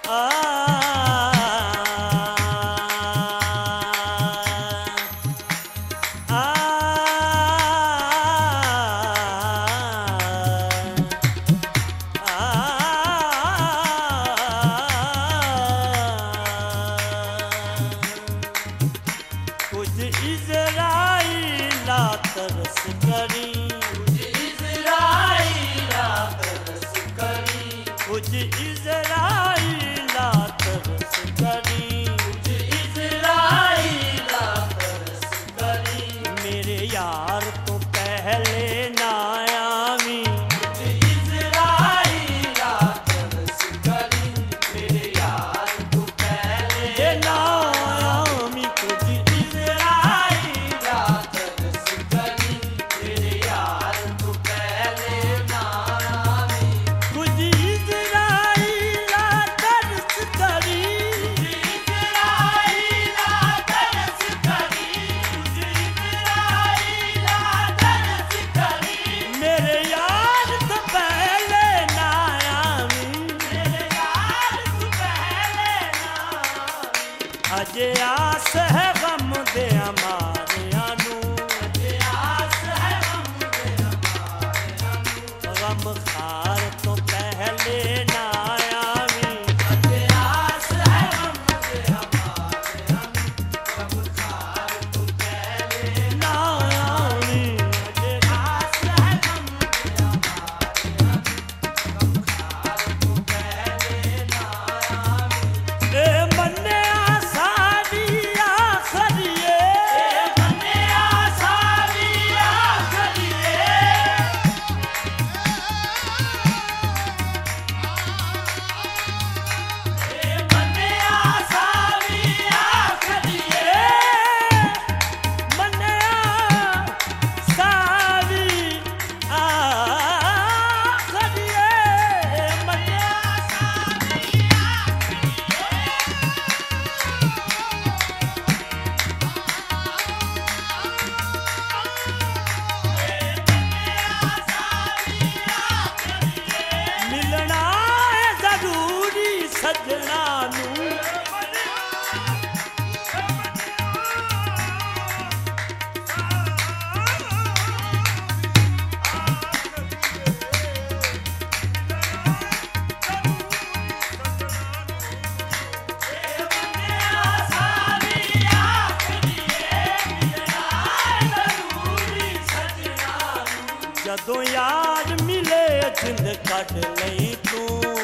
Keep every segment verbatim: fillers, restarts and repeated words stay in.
जदों यार मिले जिंद कट लई तू,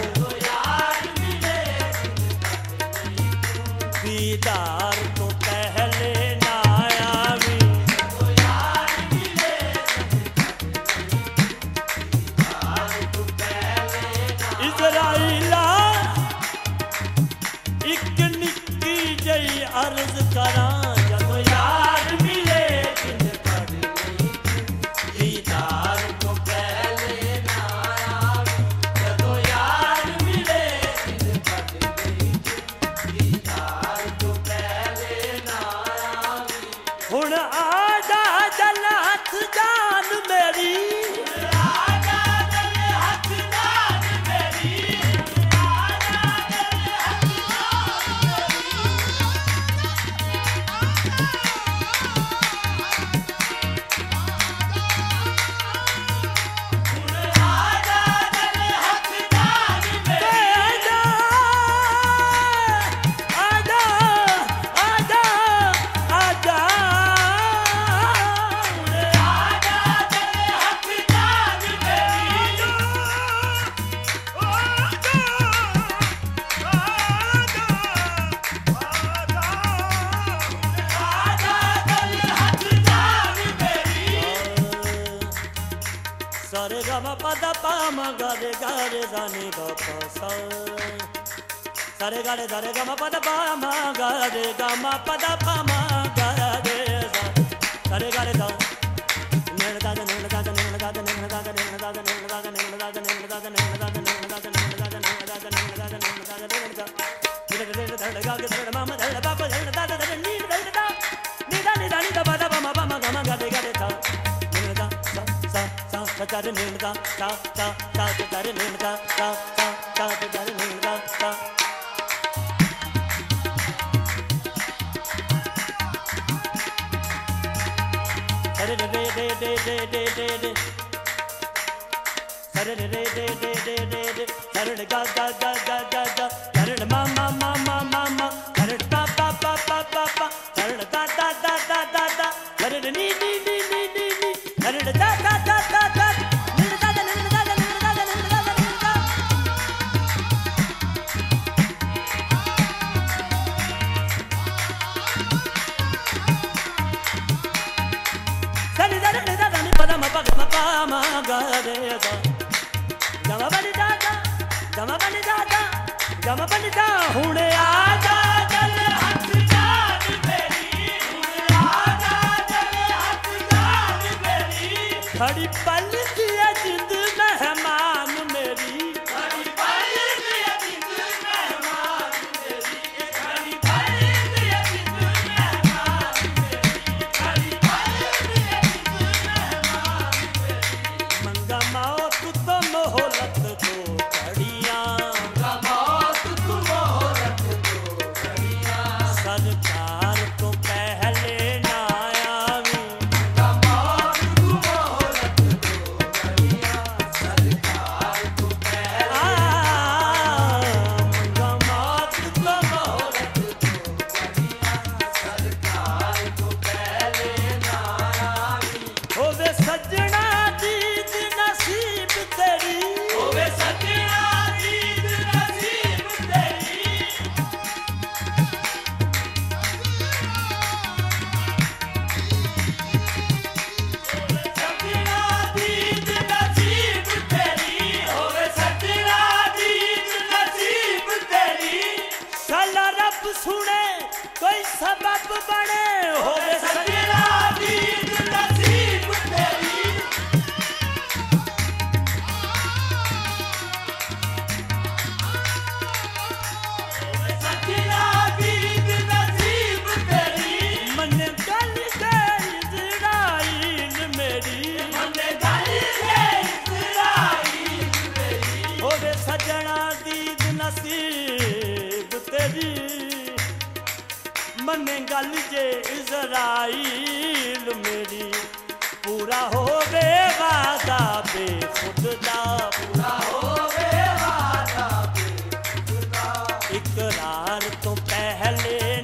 दीदार तो पहले ना आवी। इज़राइला एक निक्की जई अर्ज करा, जदों यार मिले जिंद कट लई तू, दीदार तो पहले ना आवी। जदों यार मिले जिंद कट लई तू, दीदार तो पहले ना आवी। हुण आजा जल हथ जान मेरी, सारे गा मा पा दा पा मा गा रे गा रे दा नी दा पा सा, सारे गा रे दा रे गा मा पा दा पा मा गा रे गा मा पा दा पा मा गा रे सा, सारे गा रे दा नैन दा नैन दा नैन दा नैन दा नैन दा नैन दा नैन दा नैन दा नैन दा नैन दा नैन दा नैन दा नैन दा नैन दा नैन दा नैन दा रे रे रे रे गा गे रे मा मा रे बा बा रे दा दा नी रे दा नी दा नी दा नी दा पा दा पा मा पा मा गा मा गा रे गा रे सा, नैन दा सा सा सा चा रे नैन दा सा सा सा चा रे नैन दा सा सा सा चा रे नैन दा सा सरे रे रे रे रे रे रे रे रे सरे रे रे रे रे रे रे रे सरे गा गा गा गा गा गा सरे मा मा मा मा मा मा सरे पा पा पा पा पा पा सरे दा दा दा दा दा दा सरे नी नी नी नी नी नी सरे दा दा दा दा दा नी दा दा नी दा दा नी दा दा नी दा दा नी दा सरे दा दा दा नी पा मा पा मा पा मा गा रे गा जमा बनी दादा जमा बनी दादा जमा बनी दा हुणे आजा चल हथ जान मेरी हुणे आजा चल हथ जान मेरी खड़ी पल दी जिंद मेहमान मेरी खड़ी पल दी जिंद मेहमान मेरी खड़ी पल दी जिंद मेहमान मेरी खड़ी पल दी जिंद मेहमान मेरी मंगा मौत तो मोहलत दो घड़ियां मौत तो मोहलत दो घड़ियां सरकार तो पहले ना आवी मौत तो मोहलत दो घड़ियां सरकार तो पहले मंगा मौत तो मोहलत दो घड़ियां सरकार तो पहले ना आवी होवे सजना दीद नसीब तेरी होवे सजना दीद नसीब तेरी सजना दीद नसीब तेरी होवे सजना दीद नसीब तेरी साला रब सुने कोई सबब बने होवे सजना दीद नसीब तेरी सजना दीद नसीब तेरी मन गल गई इज़राइल मेरी मन गल गई इज़राइल मेरी होवे सजना दीद नसीब तेरी मन गल जे इज़राइल मेरी पूरा होवे वादा बेखुद दा पूरा होवे वादा बेखुद दा इकरार तो पहले